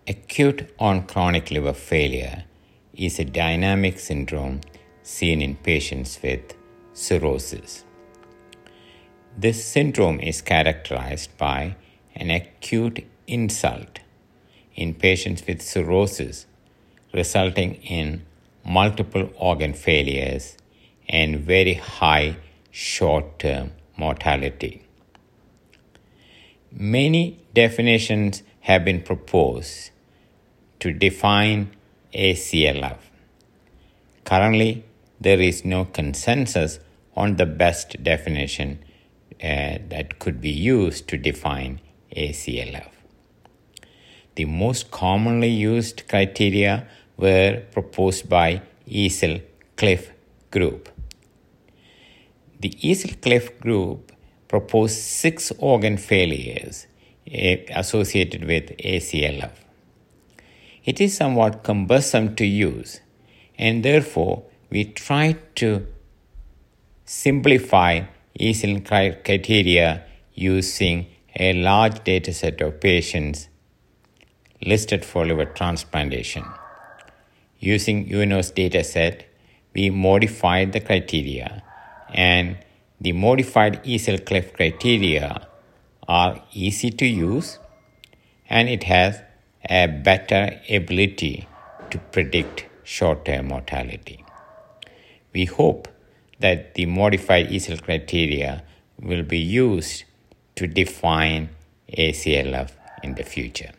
Acute on chronic liver failure is a dynamic syndrome seen in patients with cirrhosis. This syndrome is characterized by an acute insult in patients with cirrhosis, resulting in multiple organ failures and very high short-term mortality. Many definitions have been proposed to define ACLF. Currently, there is no consensus on the best definition that could be used to define ACLF. The most commonly used criteria were proposed by Easel-Cliff group. The Easel-Cliff group proposed 6 organ failures associated with ACLF. It is somewhat cumbersome to use, and therefore we tried to simplify Easel criteria using a large data set of patients listed for liver transplantation. Using UNOS data set, we modified the criteria, and the modified Easel-Cliff criteria are easy to use, and it has a better ability to predict short-term mortality. We hope that the modified Easel criteria will be used to define ACLF in the future.